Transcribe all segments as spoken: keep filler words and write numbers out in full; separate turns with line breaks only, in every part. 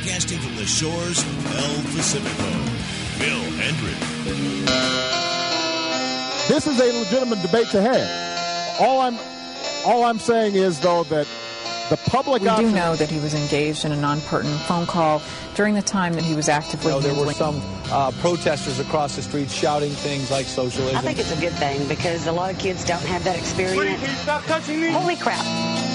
Broadcasting from the shores of El Pacifico, Phil Hendrie.
This is a legitimate debate to have. All I'm, all I'm saying is, though, that the public
We
option...
do know that he was engaged in a non-pertinent phone call during the time that he was actively
you know, there were
handling...
some uh, protesters across the street shouting things like socialism.
I think it's a good thing because a lot of kids don't have that experience.
Please, please stop touching me.
Holy crap.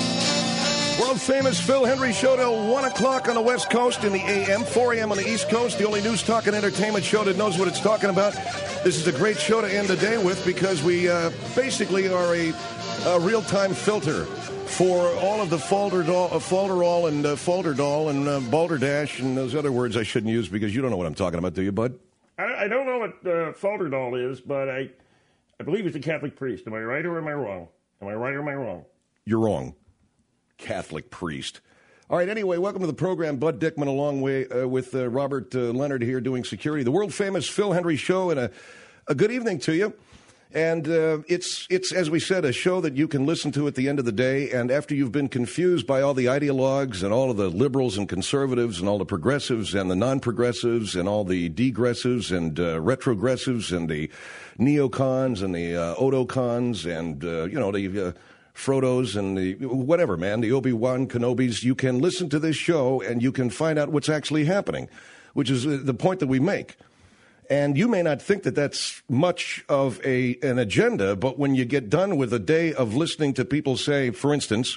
World-famous Phil Hendrie show till one o'clock on the West Coast in the A M, four a.m. on the East Coast, the only news, talk, and entertainment show that knows what it's talking about. This is a great show to end the day with because we uh, basically are a, a real-time filter for all of the falderall, uh, falderall and uh, falderdoll and uh, balderdash and those other words I shouldn't use because you don't know what I'm talking about, do you, bud?
I, I don't know what uh, falderdoll is, but I, I believe it's a Catholic priest. Am I right or am I wrong? Am I right or am I wrong?
You're wrong. Catholic priest. All right, anyway, welcome to the program. Bud Dickman along way, uh, with uh, Robert uh, Leonard here doing security. The world-famous Phil Hendrie show, and a, a good evening to you. And uh, it's, it's, as we said, a show that you can listen to at the end of the day. And after you've been confused by all the ideologues and all of the liberals and conservatives and all the progressives and the non-progressives and all the degressives and uh, retrogressives and the neocons and the uh, otocons and, uh, you know, the... Uh, Frodo's and the whatever, man, the Obi-Wan Kenobis, you can listen to this show and you can find out what's actually happening, which is the point that we make. And you may not think that that's much of a an agenda, but when you get done with a day of listening to people say, for instance,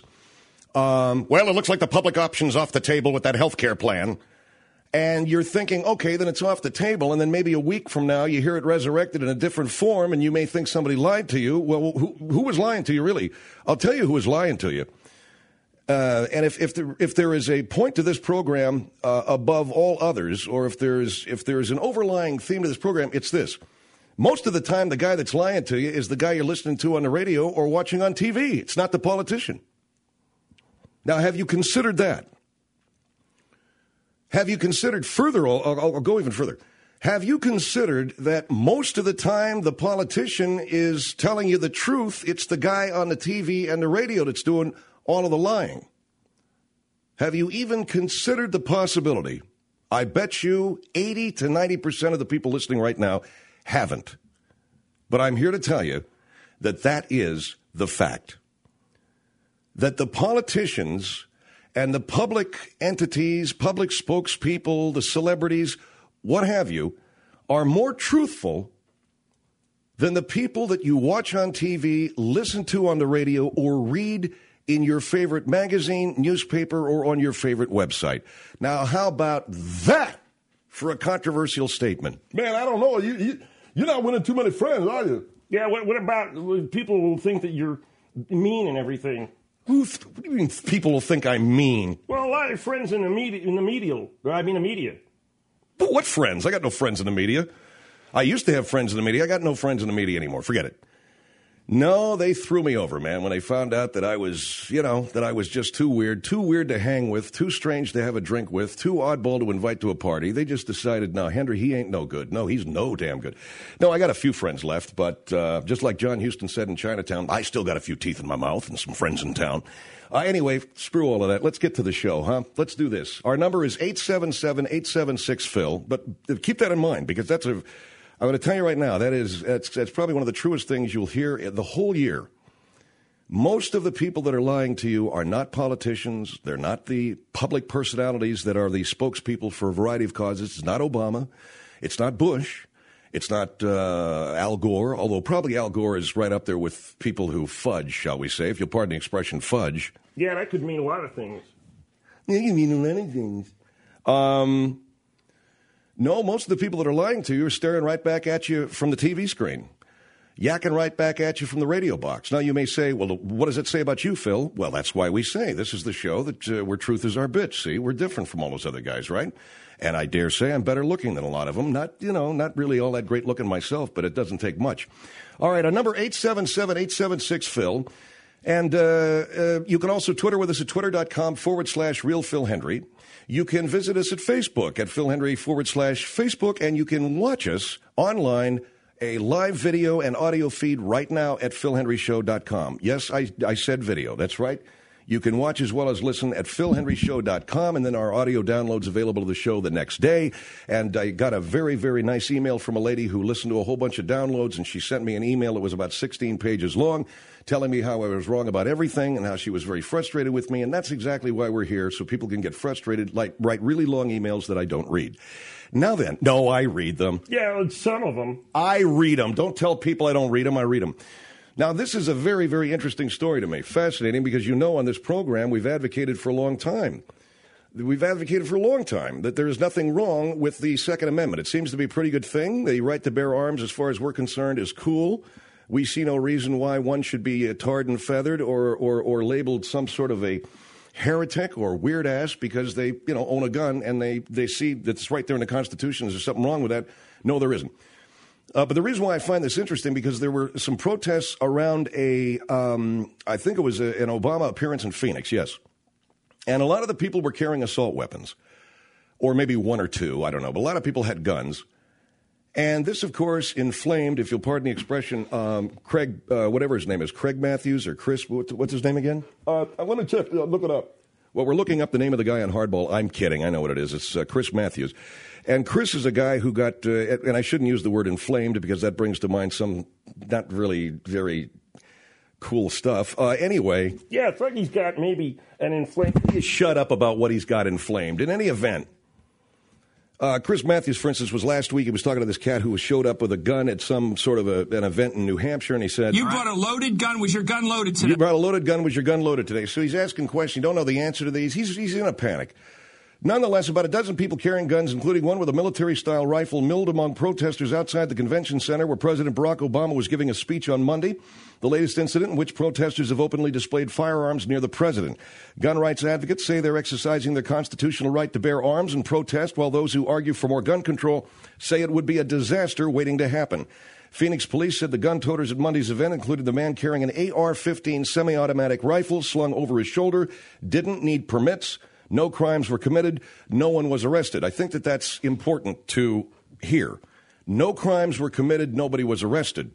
um, well, it looks like the public option's off the table with that health care plan. And you're thinking, okay, then it's off the table. And then maybe a week from now, you hear it resurrected in a different form, and you may think somebody lied to you. Well, who, who was lying to you, really? I'll tell you who was lying to you. Uh, and if if there, if there is a point to this program uh, above all others, or if there's if there's an overlying theme to this program, it's this. Most of the time, the guy that's lying to you is the guy you're listening to on the radio or watching on T V. It's not the politician. Now, have you considered that? Have you considered further, I'll, I'll go even further, have you considered that most of the time the politician is telling you the truth, it's the guy on the T V and the radio that's doing all of the lying? Have you even considered the possibility, I bet you eighty to ninety percent of the people listening right now haven't, but I'm here to tell you that that is the fact, that the politicians and the public entities, public spokespeople, the celebrities, what have you, are more truthful than the people that you watch on T V, listen to on the radio, or read in your favorite magazine, newspaper, or on your favorite website. Now, how about that for a controversial statement?
Man, I don't know. You, you, you're not winning too many friends, are you?
Yeah, what, what about people will think that you're mean and everything?
Who th- what do you mean people will think I'm mean?
Well, a lot of friends in the media, in the media, I mean the media.
But what friends? I got no friends in the media. I used to have friends in the media. I got no friends in the media anymore. Forget it. No, they threw me over, man, when they found out that I was, you know, that I was just too weird, too weird to hang with, too strange to have a drink with, too oddball to invite to a party. They just decided, no, Hendrie, he ain't no good. No, he's no damn good. No, I got a few friends left, but uh, just like John Huston said in Chinatown, I still got a few teeth in my mouth and some friends in town. Uh, anyway, screw all of that. Let's get to the show, huh? Let's do this. Our number is eight seven seven, eight seven six, Phil, but keep that in mind because that's a... I'm going to tell you right now, that is, that's, that's probably one of the truest things you'll hear the whole year. Most of the people that are lying to you are not politicians. They're not the public personalities that are the spokespeople for a variety of causes. It's not Obama. It's not Bush. It's not uh, Al Gore, although probably Al Gore is right up there with people who fudge, shall we say, if you'll pardon the expression fudge.
Yeah, that could mean a lot of things.
Yeah, it can mean a lot of things. Um... No, most of the people that are lying to you are staring right back at you from the T V screen, yakking right back at you from the radio box. Now, you may say, well, what does it say about you, Phil? Well, that's why we say this is the show that uh, where truth is our bitch. See, we're different from all those other guys, right? And I dare say I'm better looking than a lot of them. Not, you know, not really all that great looking myself, but it doesn't take much. All right, our number eight seven seven, eight seven six, Phil. And uh, uh, you can also Twitter with us at twitter.com forward slash real Phil Hendrie. You can visit us at Facebook at Phil Hendrie forward slash Facebook, and you can watch us online, a live video and audio feed right now at phil hendrie show dot com. Yes, I, I said video. That's right. You can watch as well as listen at phil henry show dot com, and then our audio downloads available to the show the next day. And I got a very, very nice email from a lady who listened to a whole bunch of downloads, and she sent me an email that was about sixteen pages long, telling me how I was wrong about everything and how she was very frustrated with me. And that's exactly why we're here, so people can get frustrated, like write really long emails that I don't read. Now then, no, I read them.
Yeah, some of them.
I read them. Don't tell people I don't read them. I read them. Now, this is a very, very interesting story to me. Fascinating, because you know on this program we've advocated for a long time. We've advocated for a long time that there is nothing wrong with the Second Amendment. It seems to be a pretty good thing. The right to bear arms, as far as we're concerned, is cool. We see no reason why one should be uh, tarred and feathered or, or, or labeled some sort of a heretic or weird ass because they, you know, own a gun and they, they see that it's right there in the Constitution. Is there something wrong with that? No, there isn't. Uh, but the reason why I find this interesting, because there were some protests around a, um, I think it was a, an Obama appearance in Phoenix, yes. And a lot of the people were carrying assault weapons, or maybe one or two, I don't know. But a lot of people had guns. And this, of course, inflamed, if you'll pardon the expression, um, Craig, uh, whatever his name is, Craig Matthews or Chris, what, what's his name again?
Uh, I want to check, uh, look it up.
Well, we're looking up the name of the guy on Hardball. I'm kidding. I know what it is. It's uh, Chris Matthews. And Chris is a guy who got, uh, and I shouldn't use the word inflamed because that brings to mind some not really very cool stuff. Uh, anyway.
Yeah, it's like he's got maybe an inflamed.
Shut up about what he's got inflamed. In any event, uh, Chris Matthews, for instance, was last week. He was talking to this cat who showed up with a gun at some sort of a, an event in New Hampshire, and he said,
"You brought a loaded gun. Was your gun loaded today?"
You brought a loaded gun. Was your gun loaded today? So he's asking questions. You don't know the answer to these. He's, he's in a panic. Nonetheless, about a dozen people carrying guns, including one with a military-style rifle, milled among protesters outside the convention center where President Barack Obama was giving a speech on Monday, the latest incident in which protesters have openly displayed firearms near the president. Gun rights advocates say they're exercising their constitutional right to bear arms and protest, while those who argue for more gun control say it would be a disaster waiting to happen. Phoenix police said the gun toters at Monday's event included the man carrying an A R fifteen semi-automatic rifle slung over his shoulder, didn't need permits. No crimes were committed. No one was arrested. I think that that's important to hear. No crimes were committed. Nobody was arrested.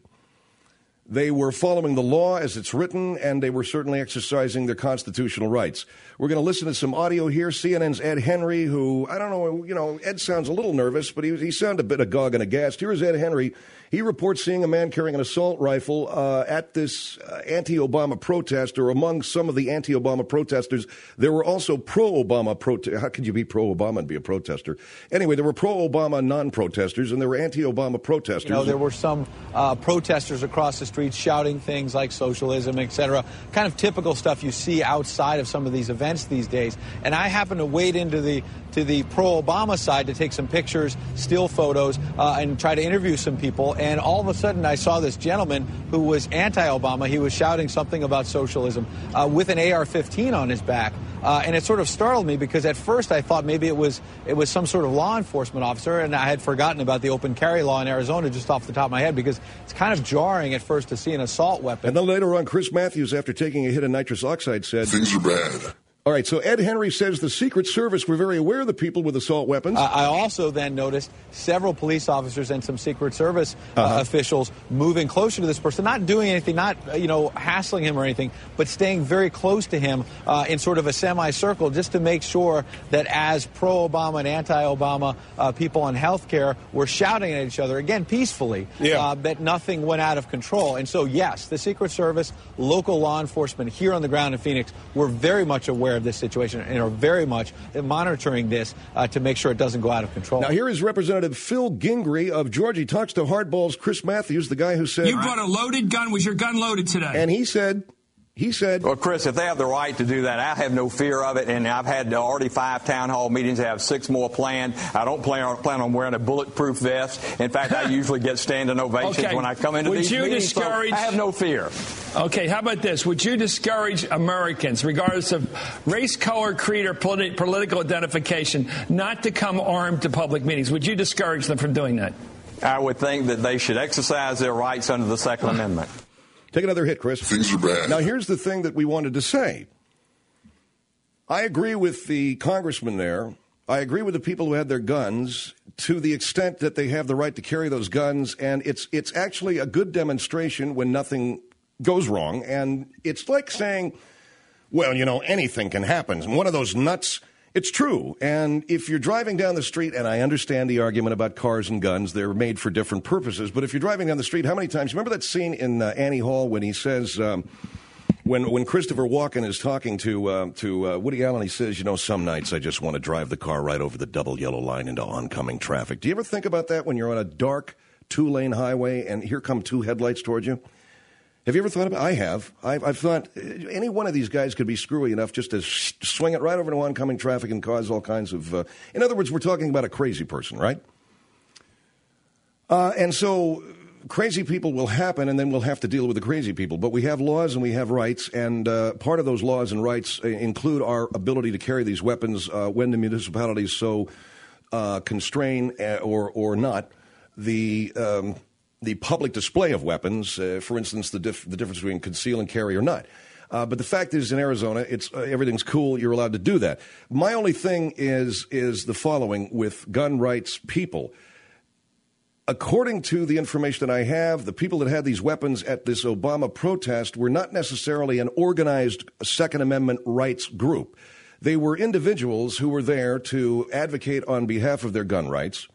They were following the law as it's written, and they were certainly exercising their constitutional rights. We're going to listen to some audio here. C N N's Ed Henry, who, I don't know, you know, Ed sounds a little nervous, but he, he sounded a bit agog and aghast. Here's Ed Henry. He reports seeing a man carrying an assault rifle uh, at this uh, anti-Obama protest, or among some of the anti-Obama protesters. There were also pro-Obama protesters. How could you be pro-Obama and be a protester? Anyway, there were pro-Obama non-protesters, and there were anti-Obama protesters.
You know, there were some uh, protesters across the streets shouting things like socialism, et cetera, kind of typical stuff you see outside of some of these events these days. And I happened to wade into the to the pro-Obama side to take some pictures, still photos, uh, and try to interview some people. And all of a sudden, I saw this gentleman who was anti-Obama. He was shouting something about socialism uh, with an A R fifteen on his back. Uh, and it sort of startled me because at first I thought maybe it was it was some sort of law enforcement officer, and I had forgotten about the open carry law in Arizona just off the top of my head, because it's kind of jarring at first to see an assault weapon.
And then later on, Chris Matthews, after taking a hit of nitrous oxide, said,
"Things are bad."
All right, so Ed Henry says the Secret Service were very aware of the people with assault weapons.
Uh, I also then noticed several police officers and some Secret Service uh, uh-huh. officials moving closer to this person, not doing anything, not, you know, hassling him or anything, but staying very close to him uh, in sort of a semicircle, just to make sure that as pro-Obama and anti-Obama uh, people on health care were shouting at each other, again, peacefully, yeah. uh, that nothing went out of control. And so, yes, the Secret Service, local law enforcement here on the ground in Phoenix were very much aware of this situation and are very much monitoring this uh, to make sure it doesn't go out of control.
Now, here is Representative Phil Gingrey of Georgia. He talks to Hardball's Chris Matthews, the guy who said...
You brought a loaded gun. Was your gun loaded today?
And he said... He said,
well, Chris, if they have the right to do that, I have no fear of it. And I've had already five town hall meetings. I have six more planned. I don't plan on, plan on wearing a bulletproof vest. In fact, I usually get standing ovations okay. when I come into
Would
these
you
meetings.
Discourage...
So I have no fear.
Okay, how about this? Would you discourage Americans, regardless of race, color, creed, or politi- political identification, not to come armed to public meetings? Would you discourage them from doing that?
I would think that they should exercise their rights under the Second Amendment.
Take another hit, Chris.
Things are bad.
Now, here's the thing that we wanted to say. I agree with the congressman there. I agree with the people who had their guns to the extent that they have the right to carry those guns. And it's it's actually a good demonstration when nothing goes wrong. And it's like saying, well, you know, anything can happen. And one of those nuts, it's true. And if you're driving down the street, and I understand the argument about cars and guns, they're made for different purposes. But if you're driving down the street, how many times, remember that scene in uh, Annie Hall when he says, um, when when Christopher Walken is talking to uh, to uh, Woody Allen, he says, you know, some nights I just want to drive the car right over the double yellow line into oncoming traffic. Do you ever think about that when you're on a dark two-lane highway and here come two headlights towards you? Have you ever thought about it? I have. I've, I've thought any one of these guys could be screwy enough just to sh- swing it right over to oncoming traffic and cause all kinds of... Uh, in other words, we're talking about a crazy person, right? Uh, and so crazy people will happen, and then we'll have to deal with the crazy people. But we have laws and we have rights, and uh, part of those laws and rights include our ability to carry these weapons uh, when the municipalities so uh, constrain uh, or, or not the... Um, the public display of weapons, uh, for instance, the, dif- the difference between conceal and carry or not. Uh, but the fact is, in Arizona, it's uh, everything's cool. You're allowed to do that. My only thing is is the following with gun rights people. According to the information that I have, the people that had these weapons at this Obama protest were not necessarily an organized Second Amendment rights group. They were individuals who were there to advocate on behalf of their gun rights.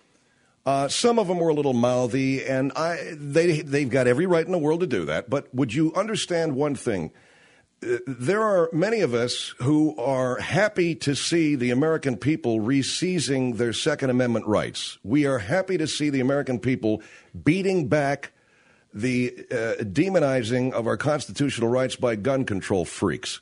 Uh, some of them were a little mouthy, and I, they, they've got every right in the world to do that. But would you understand one thing? Uh, there are many of us who are happy to see the American people re-seizing their Second Amendment rights. We are happy to see the American people beating back the uh, demonizing of our constitutional rights by gun control freaks.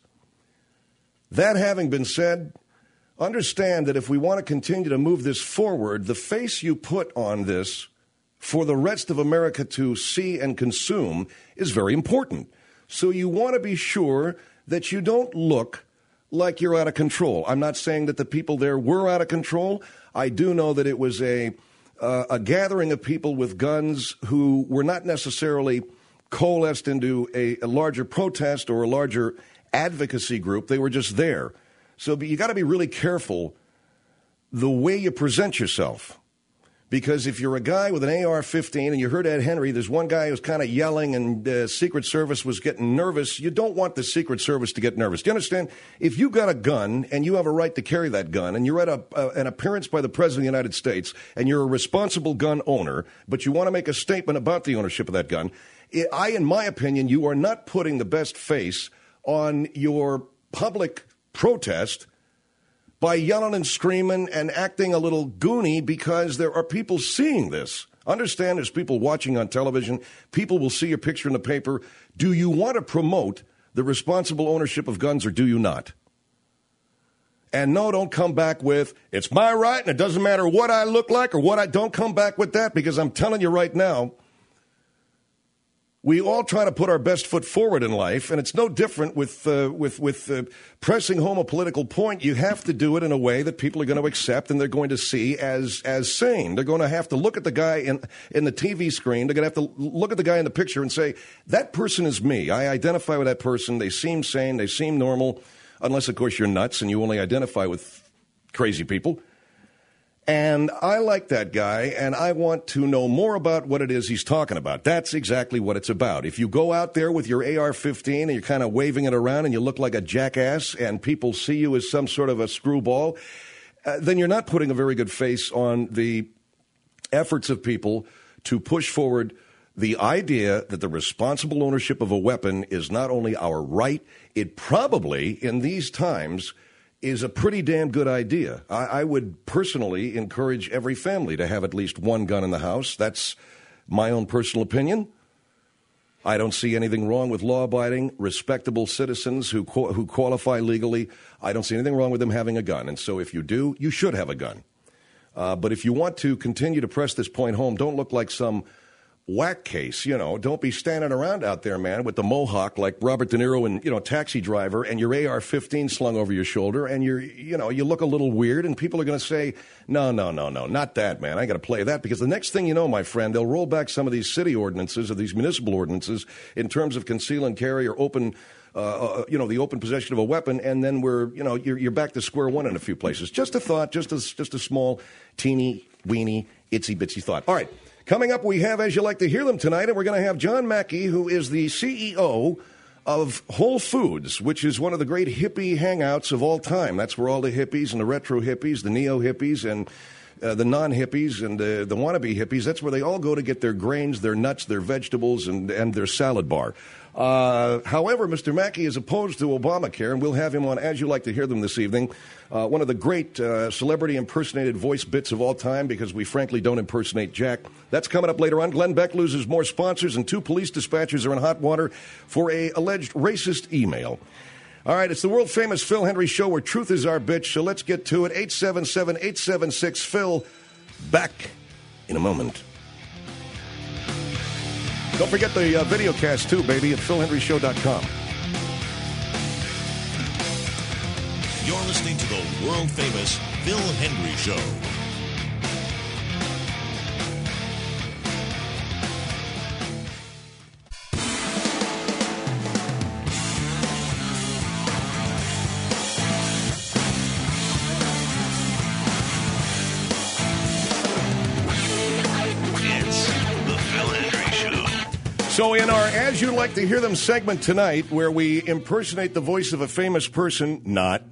That having been said, understand that if we want to continue to move this forward, the face you put on this for the rest of America to see and consume is very important. So you want to be sure that you don't look like you're out of control. I'm not saying that the people there were out of control. I do know that it was a, uh, a gathering of people with guns who were not necessarily coalesced into a, a larger protest or a larger advocacy group. They were just there. So you got to be really careful the way you present yourself. Because if you're a guy with an A R fifteen and you heard Ed Henry, there's one guy who's kind of yelling and the uh, Secret Service was getting nervous. You don't want the Secret Service to get nervous. Do you understand? If you got a gun and you have a right to carry that gun and you're at a, uh, an appearance by the President of the United States and you're a responsible gun owner, but you want to make a statement about the ownership of that gun, it, I, in my opinion, you are not putting the best face on your public protest by yelling and screaming and acting a little goony because there are people seeing this. Understand there's people watching on television. People will see your picture in the paper. Do you want to promote the responsible ownership of guns or do you not? And no, don't come back with, it's my right and it doesn't matter what I look like or what I don't come back with that because I'm telling you right now, we all try to put our best foot forward in life, and it's no different with uh, with with uh, pressing home a political point. You have to do it in a way that people are going to accept and they're going to see as as sane. They're going to have to look at the guy in in the T V screen. They're going to have to look at the guy in the picture and say, that person is me. I identify with that person. They seem sane. They seem normal, unless, of course, you're nuts and you only identify with crazy people. And I like that guy, and I want to know more about what it is he's talking about. That's exactly what it's about. If you go out there with your A R fifteen and you're kind of waving it around and you look like a jackass and people see you as some sort of a screwball, uh, then you're not putting a very good face on the efforts of people to push forward the idea that the responsible ownership of a weapon is not only our right, it probably, in these times, is a pretty damn good idea. I, I would personally encourage every family to have at least one gun in the house. That's my own personal opinion. I don't see anything wrong with law-abiding, respectable citizens who who qualify legally. I don't see anything wrong with them having a gun. And so if you do, you should have a gun. Uh, but if you want to continue to press this point home, don't look like some whack case, you know. Don't be standing around out there, man, with the mohawk like Robert De Niro and, you know, Taxi Driver and your A R fifteen slung over your shoulder and you're, you know, you look a little weird and people are going to say, no, no, no, no, not that, man. I got to play that because the next thing you know, my friend, they'll roll back some of these city ordinances or these municipal ordinances in terms of conceal and carry or open, uh, uh, you know, the open possession of a weapon. And then we're, you know, you're, you're back to square one in a few places. Just a thought, just a, just a small, teeny, weeny, itsy bitsy thought. All right. Coming up, we have, as you like to hear them tonight, and we're going to have John Mackey, who is the C E O of Whole Foods, which is one of the great hippie hangouts of all time. That's where all the hippies and the retro hippies, the neo hippies, and uh, the non-hippies and uh, the wannabe hippies, that's where they all go to get their grains, their nuts, their vegetables, and, and their salad bar. Uh, however, Mister Mackey is opposed to Obamacare, and we'll have him on As You Like to Hear Them this evening. Uh, one of the great uh, celebrity impersonated voice bits of all time, because we frankly don't impersonate Jack. That's coming up later on. Glenn Beck loses more sponsors, and two police dispatchers are in hot water for a alleged racist email. All right, it's the world-famous Phil Hendrie Show, where truth is our bitch, so let's get to it. eight seven seven, eight seven six, Phil. Back in a moment. Don't forget the uh, video cast, too, baby, at phil hendrie show dot com.
You're listening to the world-famous Phil Hendrie Show.
So in our As You Like to Hear Them segment tonight, where we impersonate the voice of a famous person, not,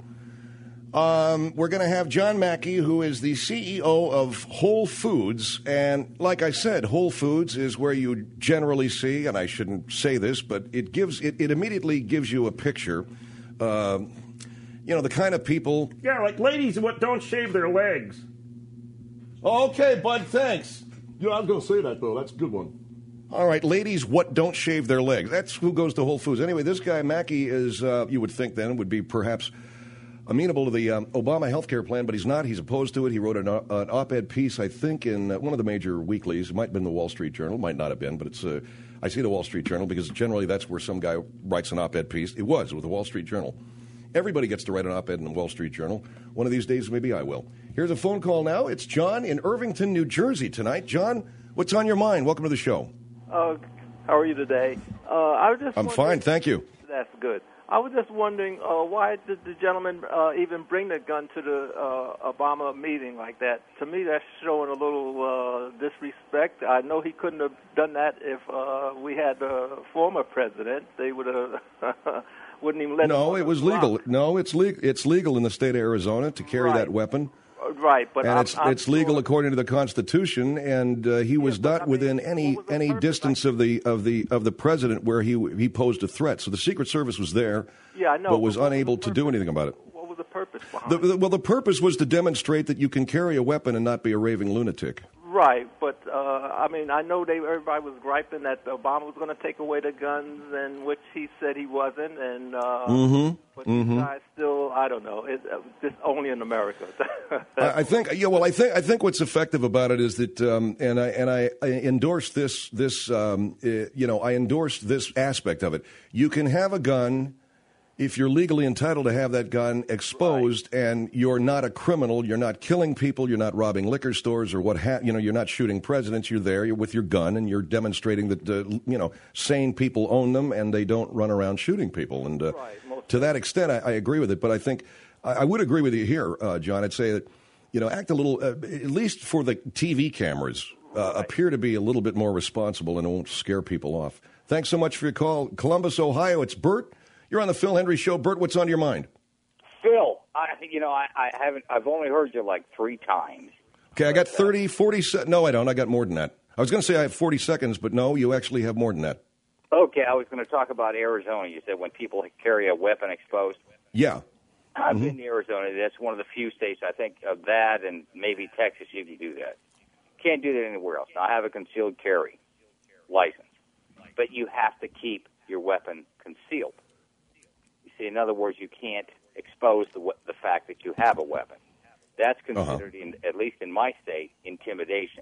um, we're going to have John Mackey, who is the C E O of Whole Foods. And like I said, Whole Foods is where you generally see, and I shouldn't say this, but it gives it, it immediately gives you a picture, uh, you know, the kind of people.
Yeah, like ladies what don't shave their legs.
Okay, bud, thanks. Yeah, I was going to say that, though. That's a good one.
All right, ladies, what don't shave their legs? That's who goes to Whole Foods. Anyway, this guy, Mackey, is, uh, you would think then, would be perhaps amenable to the um, Obama health care plan, but he's not. He's opposed to it. He wrote an, uh, an op-ed piece, I think, in uh, one of the major weeklies. It might have been the Wall Street Journal. Might not have been, but it's. Uh, I see the Wall Street Journal because generally that's where some guy writes an op-ed piece. It was with the Wall Street Journal. Everybody gets to write an op-ed in the Wall Street Journal. One of these days, maybe I will. Here's a phone call now. It's John in Irvington, New Jersey tonight. John, what's on your mind? Welcome to the show.
Uh, how are you today? Uh, I was just
I'm fine, thank you.
That's good. I was just wondering uh, why did the gentleman uh, even bring the gun to the uh, Obama meeting like that? To me, that's showing a little uh, disrespect. I know he couldn't have done that if uh, we had a former president. They would have wouldn't even let.
No, it was legal. No, it's legal. It's legal in the state of Arizona to carry
right.
that weapon.
Right, but
and
I'm,
it's
I'm
it's legal
sure.
according to the Constitution, and uh, he was
yeah,
not
I mean,
within any any distance of the of the of the president where he he posed a threat. So the Secret Service was there,
yeah, I know,
but was
but
unable
was
to do anything about it.
What was the purpose behind
the,
it?
the, well, the purpose was to demonstrate that you can carry a weapon and not be a raving lunatic.
Right, but uh, I mean, I know they everybody was griping that Obama was going to take away the guns, and which he said he wasn't, and uh,
mm-hmm.
but
mm-hmm.
these guys still, I don't know, it's uh, just only in America.
I, I think, yeah, well, I think I think what's effective about it is that, um, and I and I, I endorse this this, um, uh, you know, I endorse this aspect of it. You can have a gun if you're legally entitled to have that gun exposed, right. and you're not a criminal, you're not killing people, you're not robbing liquor stores or what ha- you know, you're not shooting presidents. You're there, you're with your gun, and you're demonstrating that uh, you know sane people own them and they don't run around shooting people. And uh, right. to that extent, I, I agree with it. But I think I, I would agree with you here, uh, John. I'd say that you know, act a little, uh, at least for the T V cameras, uh, right. appear to be a little bit more responsible and it won't scare people off. Thanks so much for your call, Columbus, Ohio. It's Bert. You're on the Phil Hendrie Show. Bert, what's on your mind?
Phil, I, you know, I, I haven't. I've only heard you like three times.
Okay, I got thirty, forty. Se- no, I don't. I got more than that. I was going to say I have forty seconds, but no, you actually have more than that.
Okay, I was going to talk about Arizona. You said when people carry a weapon exposed.
Yeah.
I've
mm-hmm.
been to Arizona. That's one of the few states, I think, of that, and maybe Texas, you can do that. Can't do that anywhere else. Now, I have a concealed carry license, but you have to keep your weapon concealed. See, in other words, you can't expose the the fact that you have a weapon. That's considered, uh-huh. in, at least in my state, intimidation.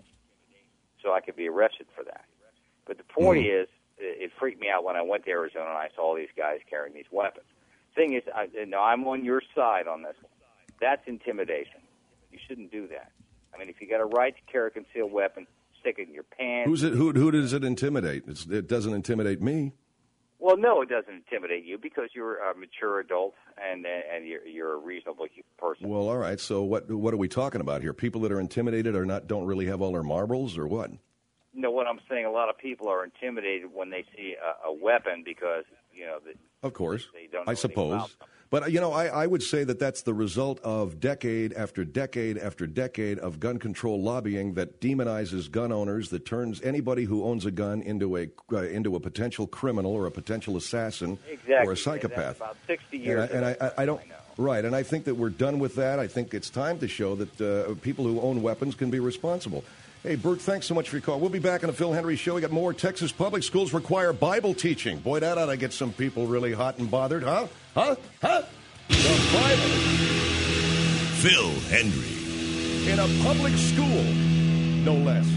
So I could be arrested for that. But the point mm-hmm. is, it freaked me out when I went to Arizona and I saw these guys carrying these weapons. Thing is, I, no, I'm on your side on this one. That's intimidation. You shouldn't do that. I mean, if you got a right to carry a concealed weapon, stick it in your pants.
Who's it? Who, who does it intimidate? It's, it doesn't intimidate me.
Well, no, it doesn't intimidate you because you're a mature adult and and you're, you're a reasonable person.
Well, all right. So what what are we talking about here? People that are intimidated are not don't really have all their marbles, or what?
you know what I'm saying? A lot of people are intimidated when they see a, a weapon because, you know, the,
of course,
they don't know
I suppose. But, you know, I, I would say that that's the result of decade after decade after decade of gun control lobbying that demonizes gun owners, that turns anybody who owns a gun into a uh, into a potential criminal or a potential assassin
exactly.
or a psychopath.
That's about sixty years
And I, and I, I, I don't. Right, and I think that we're done with that. I think it's time to show that uh, people who own weapons can be responsible. Hey, Bert, thanks so much for your call. We'll be back on the Phil Henry Show. We got more. Texas public schools require Bible teaching. Boy, that ought to get some people really hot and bothered, huh? Huh? Huh? The Bible.
Phil Henry.
In a public school, no less.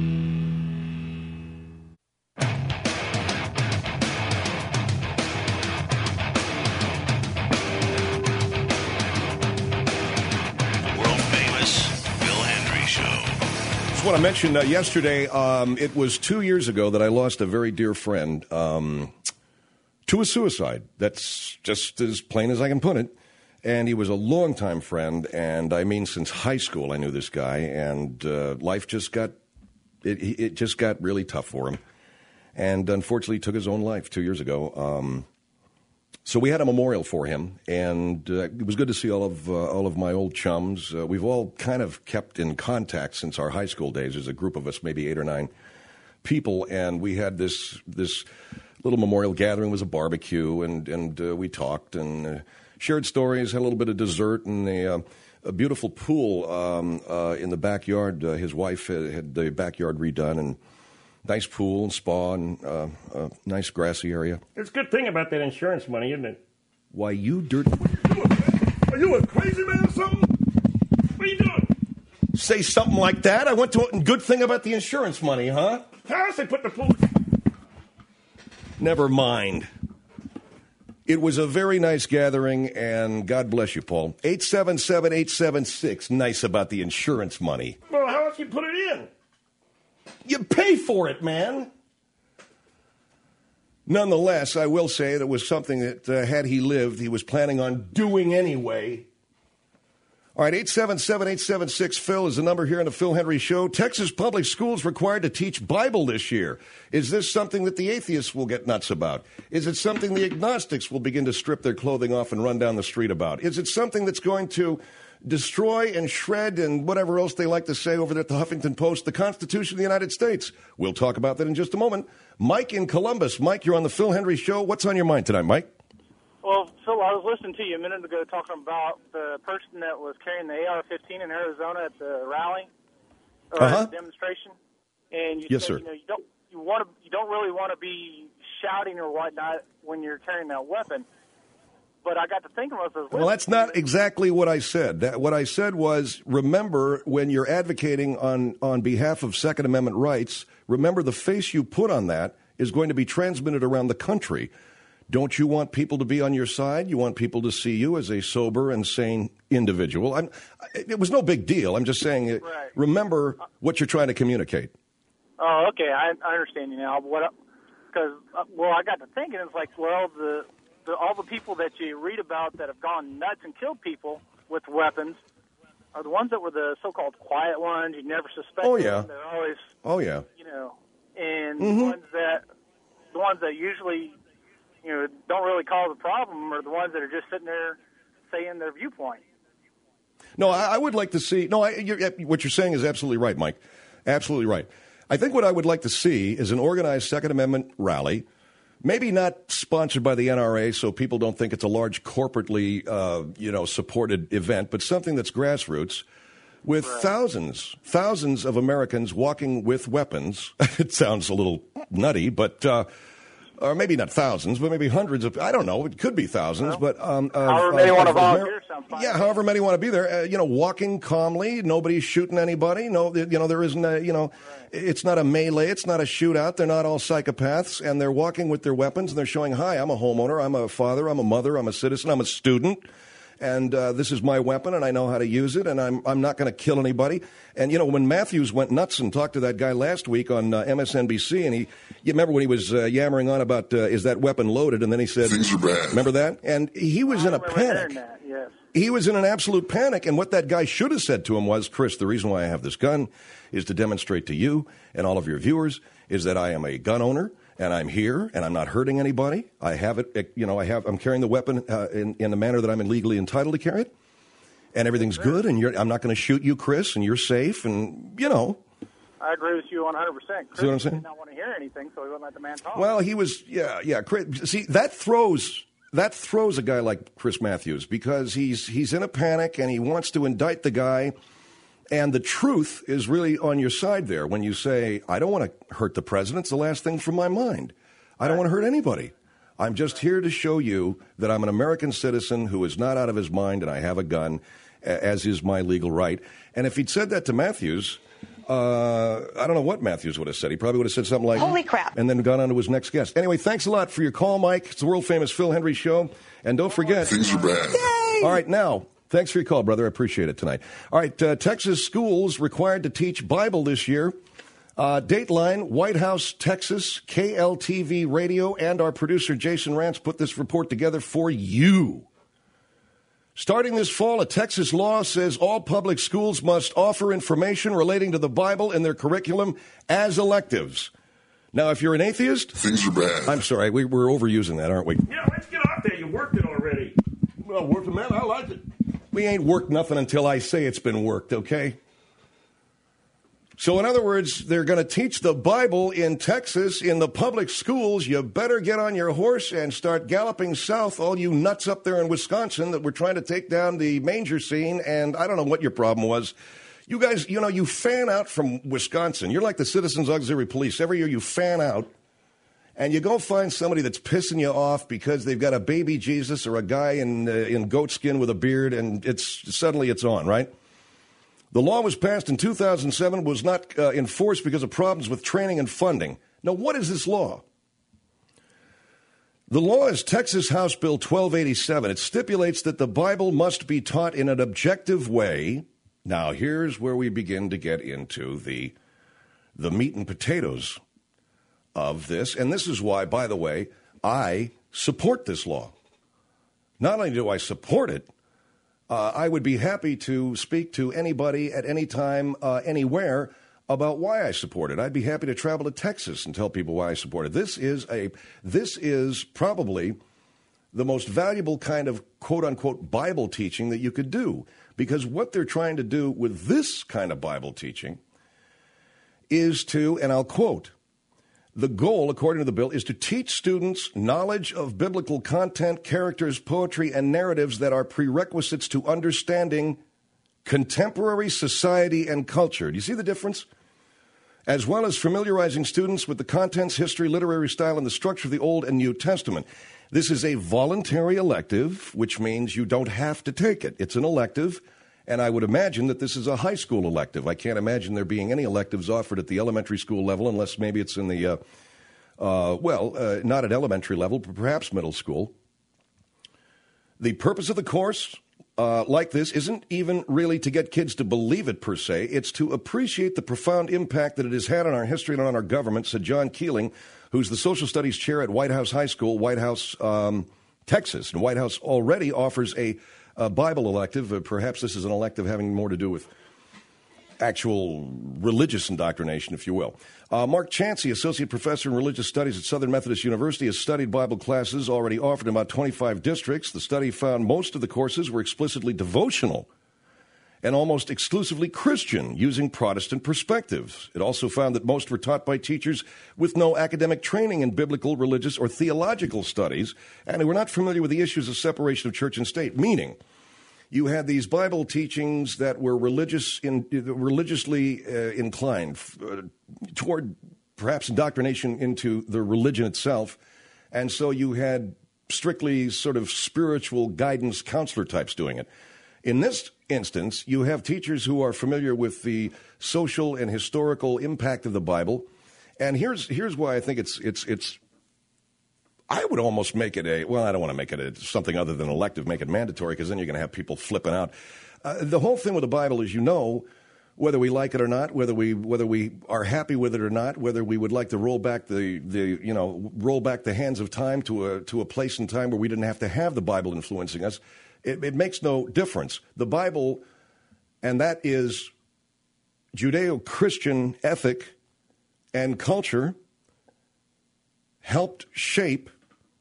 I want to mention uh, yesterday, um, it was two years ago that I lost a very dear friend um, to a suicide. That's just as plain as I can put it. And he was a longtime friend, and I mean since high school I knew this guy, and uh, life just got, it, it just got really tough for him. And unfortunately took his own life two years ago. Um, so we had a memorial for him, and uh, it was good to see all of uh, all of my old chums. Uh, we've all kind of kept in contact since our high school days. There's a group of us, maybe eight or nine people, and we had this this little memorial gathering. It was a barbecue, and and uh, we talked and uh, shared stories. Had a little bit of dessert and a, uh, a beautiful pool um, uh, in the backyard. Uh, his wife had, had the backyard redone, and nice pool and spa and uh, a nice grassy area.
It's a good thing about that insurance money, isn't it?
Why, you dirt...
Are you a crazy man or something? What are you doing?
Say something like that? I went to a good thing about the insurance money, huh?
How they put the pool...
Never mind. It was a very nice gathering, and God bless you, Paul. eight seven seven, eight seven six, nice about the insurance money.
Well, how else you put it in?
You pay for it, man. Nonetheless, I will say that it was something that, uh, had he lived, he was planning on doing anyway. All right, eight seven seven, eight seven six, Phil is the number here on the Phil Henry Show. Texas public schools required to teach Bible this year. Is this something that the atheists will get nuts about? Is it something the agnostics will begin to strip their clothing off and run down the street about? Is it something that's going to destroy and shred and whatever else they like to say over there at the Huffington Post, the Constitution of the United States? We'll talk about that in just a moment. Mike in Columbus. Mike, you're on the Phil Henry Show. What's on your mind tonight, Mike?
Well, Phil, I was listening to you a minute ago talking about the person that was carrying the A R fifteen in Arizona at the rally or
uh-huh.
the demonstration, and you
yes,
said,
sir.
you know, you don't you want to you don't really want to be shouting or whatnot when you're carrying that weapon. But I got to thinking about this.
Well, that's not exactly what I said. That, what I said was, remember, when you're advocating on, on behalf of Second Amendment rights, remember the face you put on that is going to be transmitted around the country. Don't you want people to be on your side? You want people to see you as a sober and sane individual. I'm, it was no big deal. I'm just saying, right. Remember what you're trying to communicate.
Oh, okay. I, I understand you now. What? Because, uh, well, I got to thinking, it's like, well, the... The, all the people that you read about that have gone nuts and killed people with weapons are the ones that were the so-called quiet ones. You never suspect.
Oh yeah.
Them. They're always.
Oh yeah.
You know, and
mm-hmm.
the ones that the ones that usually, you know, don't really cause a problem are the ones that are just sitting there saying their viewpoint.
No, I, I would like to see. No, I, you're, what you're saying is absolutely right, Mike. Absolutely right. I think what I would like to see is an organized Second Amendment rally. Maybe not sponsored by the N R A, so people don't think it's a large corporately, uh, you know, supported event, but something that's grassroots, with right. thousands, thousands of Americans walking with weapons. It sounds a little nutty, but uh, or maybe not thousands, but maybe hundreds of. I don't know. It could be thousands, well, but um,
however
uh,
many
uh,
want to
uh,
volunteer. Sounds fine.
Yeah, however many want to be there. Uh, you know, walking calmly. Nobody's shooting anybody. No, you know, there isn't a. You know. Right. It's not a melee. It's not a shootout. They're not all psychopaths, and they're walking with their weapons, and they're showing, hi, I'm a homeowner, I'm a father, I'm a mother, I'm a citizen, I'm a student, and uh, this is my weapon, and I know how to use it, and I'm I'm not going to kill anybody. And, you know, when Matthews went nuts and talked to that guy last week on uh, M S N B C, and he, you remember when he was uh, yammering on about, uh, is that weapon loaded, and then he said,
things are bad.
Remember that? And he was
I
in a panic.
That, yes.
he was in an absolute panic, and what that guy should have said to him was, Chris, the reason why I have this gun is to demonstrate to you and all of your viewers is that I am a gun owner, and I'm here, and I'm not hurting anybody. I have it, you know, I have, I'm carrying the weapon uh, in, in the manner that I'm legally entitled to carry it, and everything's good, and you're, I'm not going to shoot you, Chris, and you're safe, and, you know.
I agree with you one hundred percent. Chris
See what I'm saying?
did not want to hear anything, so he wouldn't let the man talk.
Well, he was, yeah, yeah. Chris, see, that throws that throws a guy like Chris Matthews because he's he's in a panic and he wants to indict the guy, and the truth is really on your side there when you say, I don't want to hurt the president. It's the last thing from my mind. I don't want to hurt anybody. I'm just here to show you that I'm an American citizen who is not out of his mind and I have a gun, as is my legal right. And if he'd said that to Matthews, Uh, I don't know what Matthews would have said. He probably would have said something like,
holy crap,
and then gone on to his next guest. Anyway, thanks a lot for your call, Mike. It's the world-famous Phil Hendry Show. And don't forget...
Things are bad.
Yay! All right, now, thanks for your call, brother. I appreciate it tonight. All right, uh, Texas schools required to teach Bible this year. Uh, Dateline, White House, Texas, K L T V Radio, and our producer, Jason Rance, put this report together for you. Starting this fall, a Texas law says all public schools must offer information relating to the Bible in their curriculum as electives. Now, if you're an atheist...
Things are bad.
I'm sorry, we, we're overusing that, aren't we?
Yeah, let's get off there. You worked it already. Well, worked it, man. I like it.
We ain't worked nothing until I say it's been worked, okay? So, in other words, they're going to teach the Bible in Texas in the public schools. You better get on your horse and start galloping south, all you nuts up there in Wisconsin that were trying to take down the manger scene. And I don't know what your problem was. You guys, you know, you fan out from Wisconsin. You're like the Citizens Auxiliary Police. Every year you fan out and you go find somebody that's pissing you off because they've got a baby Jesus or a guy in, uh, in goat skin with a beard, and it's suddenly it's on, right? The law was passed in two thousand seven, was not uh, enforced because of problems with training and funding. Now, what is this law? The law is Texas House Bill twelve eighty-seven. It stipulates that the Bible must be taught in an objective way. Now, here's where we begin to get into the, the meat and potatoes of this. And this is why, by the way, I support this law. Not only do I support it, Uh, I would be happy to speak to anybody at any time, uh, anywhere, about why I support it. I'd be happy to travel to Texas and tell people why I support it. This is a, this is probably the most valuable kind of quote-unquote Bible teaching that you could do, because what they're trying to do with this kind of Bible teaching is to, and I'll quote, the goal, according to the bill, is to teach students knowledge of biblical content, characters, poetry, and narratives that are prerequisites to understanding contemporary society and culture. Do you see the difference? As well as familiarizing students with the contents, history, literary style, and the structure of the Old and New Testament. This is a voluntary elective, which means you don't have to take it. It's an elective. And I would imagine that this is a high school elective. I can't imagine there being any electives offered at the elementary school level unless maybe it's in the, uh, uh, well, uh, not at elementary level, but perhaps middle school. The purpose of the course, uh, like this, isn't even really to get kids to believe it per se. It's to appreciate the profound impact that it has had on our history and on our government, said John Keeling, who's the social studies chair at White House High School, White House, um, Texas. And White House already offers a A Bible elective. Uh, perhaps this is an elective having more to do with actual religious indoctrination, if you will. Uh, Mark Chancey, Associate Professor in Religious Studies at Southern Methodist University, has studied Bible classes already offered in about twenty-five districts. The study found most of the courses were explicitly devotional and almost exclusively Christian, using Protestant perspectives. It also found that most were taught by teachers with no academic training in biblical, religious, or theological studies, and who were not familiar with the issues of separation of church and state, meaning you had these Bible teachings that were religious in, religiously uh, inclined uh, toward perhaps indoctrination into the religion itself, and so you had strictly sort of spiritual guidance counselor types doing it. In this instance, you have teachers who are familiar with the social and historical impact of the Bible. And here's here's why I think it's it's it's I would almost make it a, well, I don't want to make it a, something other than elective, make it mandatory, because then you're going to have people flipping out. Uh, the whole thing with the Bible is, you know, whether we like it or not, whether we whether we are happy with it or not, whether we would like to roll back the, the you know, roll back the hands of time to a to a place in time where we didn't have to have the Bible influencing us. It, it makes no difference. The Bible, and that is Judeo-Christian ethic and culture, helped shape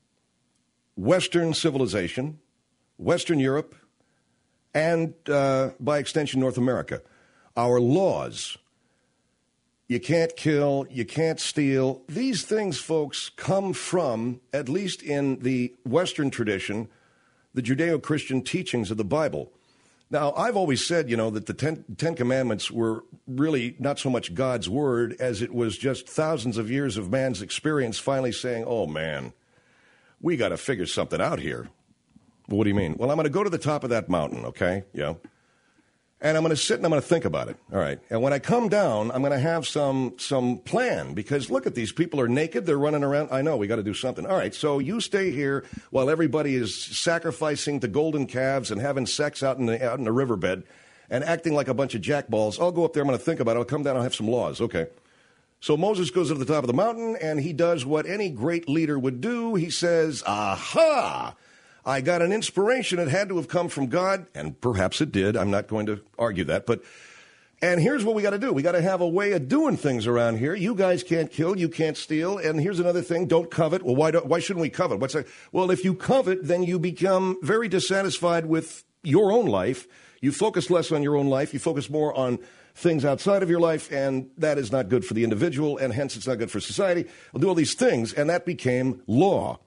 Western civilization, Western Europe, and uh, by extension, North America. Our laws, you can't kill, you can't steal. These things, folks, come from, at least in the Western tradition, the Judeo-Christian teachings of the Bible. Now, I've always said, you know, that the Ten, Ten Commandments were really not so much God's word as it was just thousands of years of man's experience finally saying, oh, man, we got to figure something out here. Well, what do you mean? Well, I'm going to go to the top of that mountain, okay? Yeah. And I'm going to sit and I'm going to think about it. All right. And when I come down, I'm going to have some some plan because look at these people are naked. They're running around. I know we got to do something. All right. So you stay here while everybody is sacrificing to golden calves and having sex out in the out in the riverbed and acting like a bunch of jackballs. I'll go up there. I'm going to think about it. I'll come down. I'll have some laws. Okay. So Moses goes to the top of the mountain and he does what any great leader would do. He says, aha. I got an inspiration. It had to have come from God, and perhaps it did. I'm not going to argue that. But, and here's what we got to do. We got to have a way of doing things around here. You guys can't kill. You can't steal. And here's another thing. Don't covet. Well, why, don't, why shouldn't we covet? What's that? Well, if you covet, then you become very dissatisfied with your own life. You focus less on your own life. You focus more on things outside of your life, and that is not good for the individual, and hence it's not good for society. We'll do all these things, and that became law.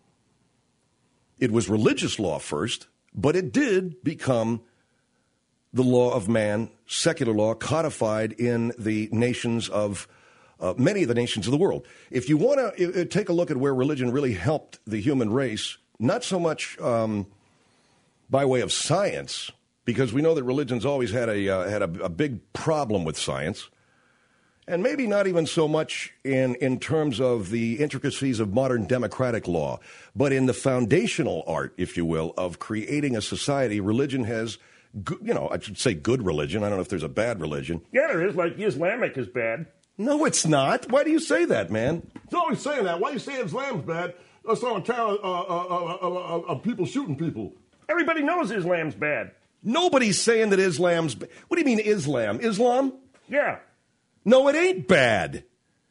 It was religious law first, but it did become the law of man, secular law, codified in the nations of, uh, many of the nations of the world. If you want to take a look at where religion really helped the human race, not so much um, by way of science, because we know that religion's always had a, uh, had a, a big problem with science, and maybe not even so much in, in terms of the intricacies of modern democratic law, but in the foundational art, if you will, of creating a society, religion has, good, you know, I should say good religion. I don't know if there's a bad religion.
Yeah, there is. Like Islamic is bad.
No, it's not. Why do you say that, man?
It's always saying that. Why do you say Islam's bad? I saw a town uh, uh, uh, uh, uh, of people shooting people.
Everybody knows Islam's bad.
Nobody's saying that Islam's bad. What do you mean Islam? Islam?
Yeah.
No, it ain't bad.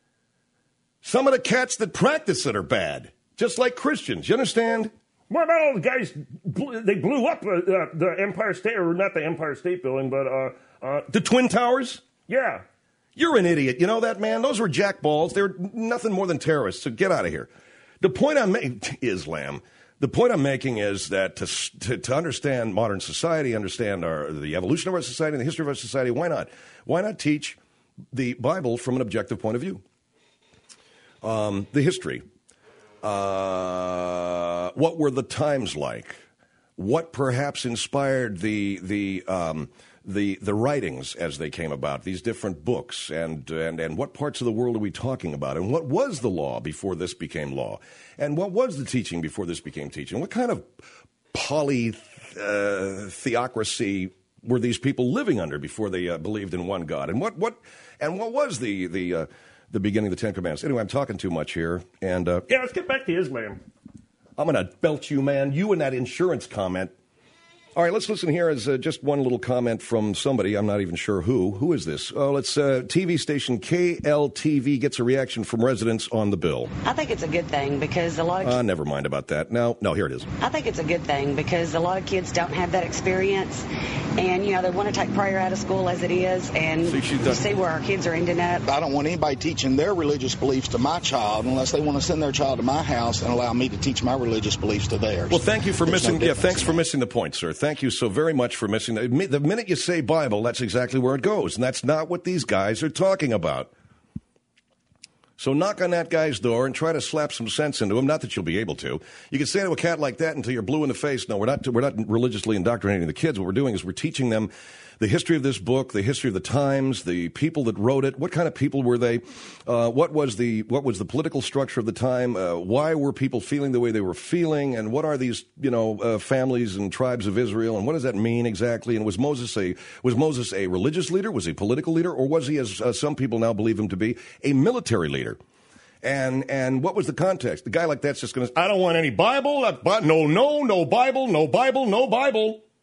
Some of the cats that practice it are bad, just like Christians. You understand?
What about all the guys, they blew up uh, uh, the Empire State, or not the Empire State Building, but... Uh, uh,
the Twin Towers?
Yeah.
You're an idiot. You know that, man? Those were jackballs. They were nothing more than terrorists, so get out of here. The point I'm making... Islam. The point I'm making is that to, to, to understand modern society, understand our, the evolution of our society and the history of our society, why not? Why not teach the Bible from an objective point of view? Um, the history. Uh, what were the times like? What perhaps inspired the the um, the the writings as they came about? These different books, and and and what parts of the world are we talking about? And what was the law before this became law? And what was the teaching before this became teaching? What kind of poly uh, theocracy were these people living under before they uh, believed in one God? And what what and what was the the uh, the beginning of the Ten Commandments? Anyway, I'm talking too much here. And uh,
yeah, let's get back to Islam.
I'm going to belt you, man. You and that insurance comment. All right, let's listen here as uh, just one little comment from somebody. I'm not even sure who. Who is this? Oh, it's uh, T V station K L T V gets a reaction from residents on the bill.
I think it's a good thing because a lot of...
Uh, never mind about that. No, no, here it is.
I think it's a good thing because a lot of kids don't have that experience. And, you know, they want to take prayer out of school as it is. And see, you see where our kids are ending up.
I don't want anybody teaching their religious beliefs to my child unless they want to send their child to my house and allow me to teach my religious beliefs to theirs.
Well, thank you for
There's
missing...
No
yeah, thanks for missing the point, sir. Thank you so very much for missing that. The minute you say Bible, that's exactly where it goes. And that's not what these guys are talking about. So knock on that guy's door and try to slap some sense into him. Not that you'll be able to. You can say to a cat like that until you're blue in the face. No, we're not, we're not religiously indoctrinating the kids. What we're doing is we're teaching them the history of this book, the history of the times, the people that wrote it. What kind of people were they? Uh, what was the what was the political structure of the time? Uh, why were people feeling the way they were feeling? And what are these, you know, uh, families and tribes of Israel? And what does that mean exactly? And was Moses a was Moses a religious leader? Was he a political leader? Or was he, as uh, some people now believe him to be, a military leader? And and what was the context? The guy like that's just going to, I don't want any Bible. No, no, no Bible, no Bible, no Bible.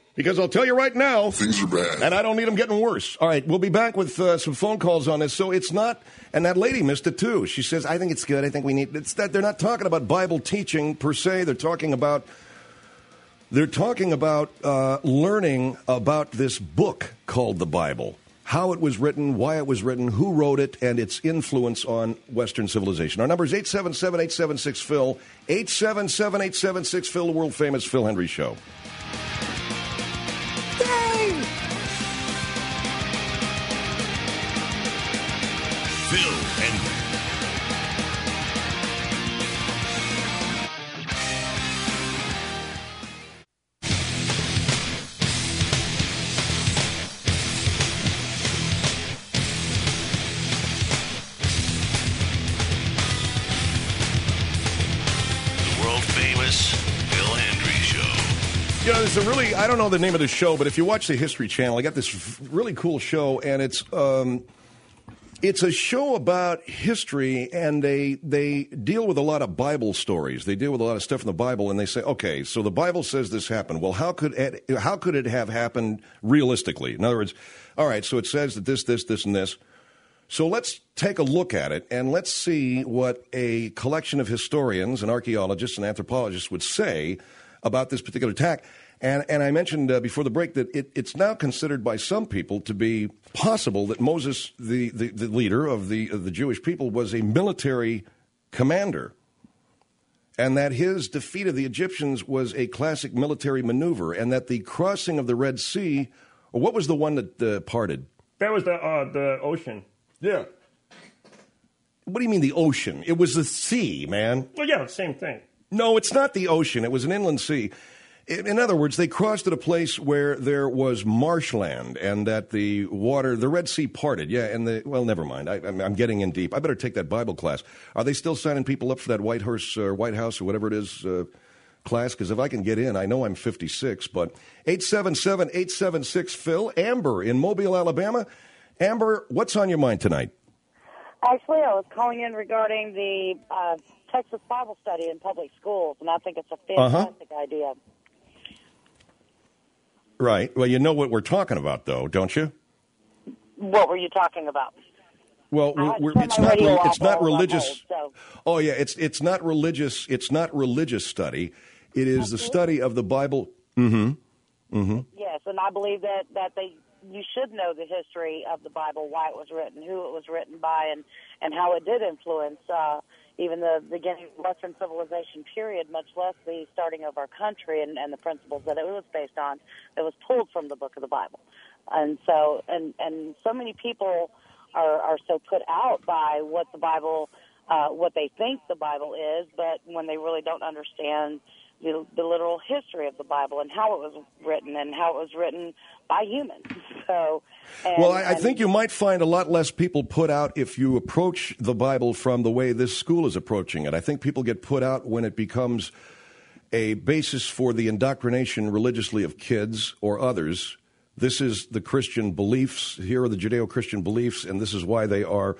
Because I'll tell you right now,
things are bad.
And I don't need them getting worse. All right, we'll be back with uh, some phone calls on this. So it's not, and that lady missed it too. She says, I think it's good. I think we need, it's that they're not talking about Bible teaching per se. They're talking about, they're talking about uh, learning about this book called the Bible. How it was written, why it was written, who wrote it, and its influence on Western civilization. Our number is eight seven seven, eight seven six, Phil, eight seven seven, eight seven six, Phil, the world-famous Phil Hendry Show.
Dang! Phil Hendry.
You know, there's a really, I don't know the name of the show, but if you watch the History Channel, I got this really cool show, and it's um, it's a show about history, and they they deal with a lot of Bible stories. They deal with a lot of stuff in the Bible, and they say, okay, so the Bible says this happened. Well, how could it, how could it have happened realistically? In other words, all right, so it says that this, this, this, and this. So let's take a look at it, and let's see what a collection of historians and archaeologists and anthropologists would say about this particular attack. And, and I mentioned uh, before the break that it, it's now considered by some people to be possible that Moses, the, the, the leader of the, of the Jewish people, was a military commander, and that his defeat of the Egyptians was a classic military maneuver, and that the crossing of the Red Sea, or what was the one that uh, parted?
That was the uh, the ocean.
Yeah. What do you mean the ocean? It was the sea, man.
Well, yeah, same thing.
No, it's not the ocean. It was an inland sea. In other words, they crossed at a place where there was marshland, and that the water, the Red Sea parted. Yeah, and the, well, never mind. I, I'm getting in deep. I better take that Bible class. Are they still signing people up for that White Horse or White House or whatever it is uh, class? Because if I can get in, I know I'm fifty-six, but eight seven seven, eight seven six, Phil. Amber in Mobile, Alabama. Amber, what's on your mind tonight?
Actually, I was calling in regarding the uh, Texas Bible study in public schools, and I think it's a fantastic uh-huh. idea.
Right. Well, you know what we're talking about, though, don't you?
What were you talking about?
Well, we're, we're, it's not. It's not religious. Hold, so. Oh, yeah. It's it's not religious. It's not religious study. It is mm-hmm. the study of the Bible. Mm-hmm. Mm-hmm.
Yes, and I believe that that they you should know the history of the Bible, why it was written, who it was written by, and and how it did influence uh, even the beginning of Western civilization period, much less the starting of our country and, and the principles that it was based on. That was pulled from the book of the Bible, and so and and so many people are are so put out by what the Bible, uh, what they think the Bible is, but when they really don't understand the, the literal history of the Bible and how it was written and how it was written by humans. So, and,
well, I, I
and,
think you might find a lot less people put out if you approach the Bible from the way this school is approaching it. I think people get put out when it becomes a basis for the indoctrination religiously of kids or others. This is the Christian beliefs. Here are the Judeo-Christian beliefs, and this is why they are.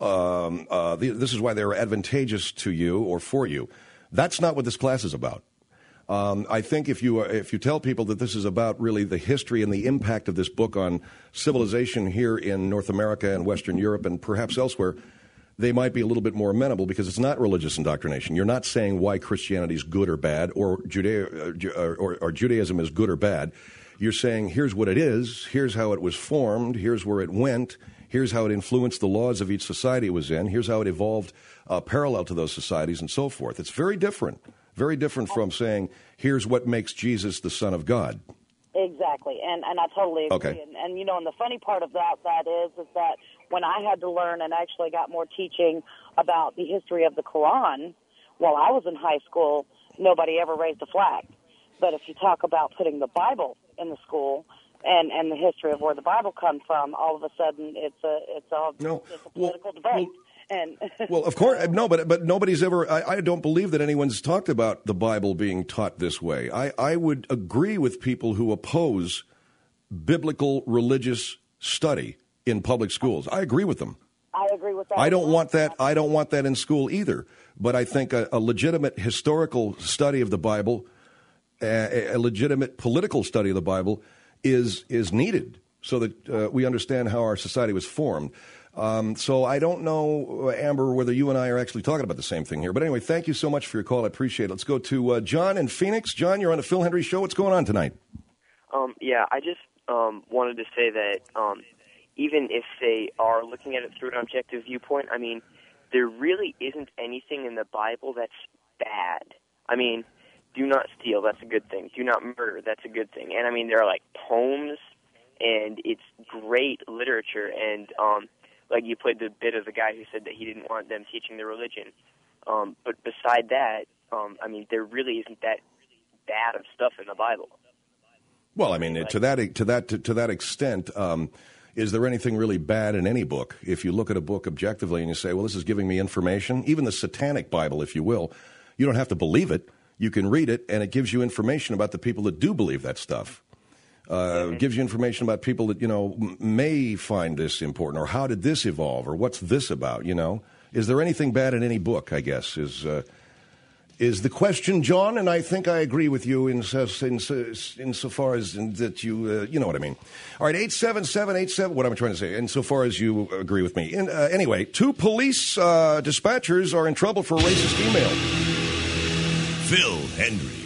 Um, uh, the, this is why they are advantageous to you or for you. That's not what this class is about. Um, I think if you if you tell people that this is about really the history and the impact of this book on civilization here in North America and Western Europe and perhaps elsewhere, they might be a little bit more amenable because it's not religious indoctrination. You're not saying why Christianity is good or bad or, Judea, or, or, or Judaism is good or bad. You're saying here's what it is, here's how it was formed, here's where it went, here's how it influenced the laws of each society it was in, here's how it evolved uh, parallel to those societies and so forth. It's very different. Very different from saying, here's what makes Jesus the Son of God.
Exactly, and and I totally agree.
Okay.
And, and, you know, and the funny part of that, that is, is that when I had to learn and actually got more teaching about the history of the Quran while I was in high school, nobody ever raised a flag. But if you talk about putting the Bible in the school and, and the history of where the Bible comes from, all of a sudden it's a it's a,
no.
it's a political
well,
debate.
Well,
And
well, of course, no, but but nobody's ever. I, I don't believe that anyone's talked about the Bible being taught this way. I, I would agree with people who oppose biblical religious study in public schools. I agree with them.
I agree with that.
I don't want that. I don't want that in school either. But I think a, a legitimate historical study of the Bible a, a legitimate political study of the Bible is is needed so that uh, we understand how our society was formed. Um, so I don't know, Amber, whether you and I are actually talking about the same thing here. But anyway, thank you so much for your call. I appreciate it. Let's go to uh, John in Phoenix. John, you're on the Phil Hendrie Show. What's going on tonight?
Um, yeah, I just um, wanted to say that um, even if they are looking at it through an objective viewpoint, I mean, there really isn't anything in the Bible that's bad. I mean, do not steal, that's a good thing. Do not murder, that's a good thing. And, I mean, there are, like, poems, and it's great literature, and, um, like, you played the bit of the guy who said that he didn't want them teaching the religion. Um, but beside that, um, I mean, there really isn't that bad of stuff in the Bible.
Well, I mean, to that to that to, to that extent, um, is there anything really bad in any book? If you look at a book objectively and you say, well, this is giving me information, even the Satanic Bible, if you will, you don't have to believe it. You can read it, and it gives you information about the people that do believe that stuff. Uh, gives you information about people that, you know, may find this important, or how did this evolve, or what's this about, you know? Is there anything bad in any book, I guess, is uh, is the question, John, and I think I agree with you in, in, insofar as in that you, uh, you know what I mean. All right, eight seven seven eight seven, what am I trying to say, insofar as you agree with me. In, uh, anyway, two police uh, dispatchers are in trouble for a racist email.
Phil Hendrie.